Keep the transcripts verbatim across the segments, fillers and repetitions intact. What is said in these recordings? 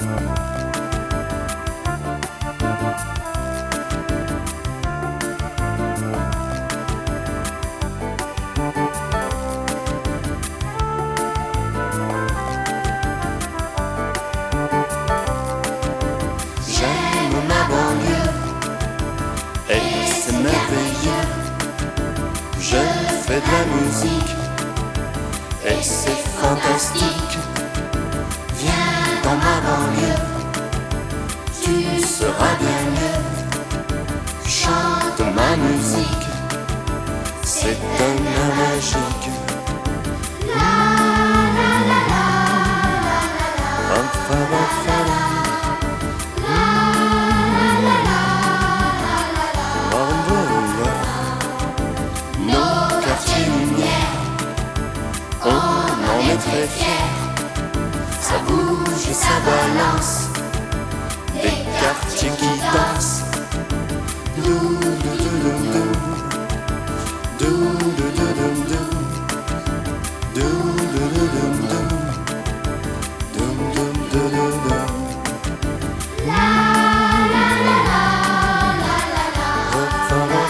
Et c'est merveilleux. Je fais de la musique et c'est fantastique. Viens dans ma banlieue, tu seras bien mieux. Chante ma musique, c'est un air magique. La la la la la la la la. Très fier, ça bouge et ça balance, des quartiers qui dansent. Dou dou dou dou dou dou dou dou dou dou dou dou dou dou dou. La la la la la la la.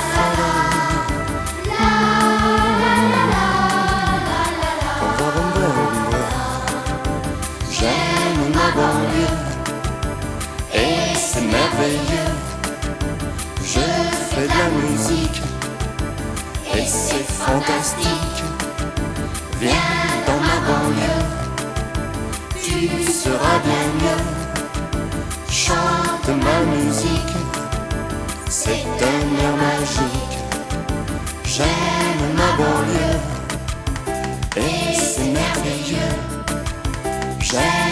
J'aime ma banlieue et c'est merveilleux. Je fais de la musique et c'est fantastique. Viens dans ma banlieue, tu seras bien mieux. Chante ma musique, c'est un air magique. J'aime ma banlieue et c'est merveilleux. J'aime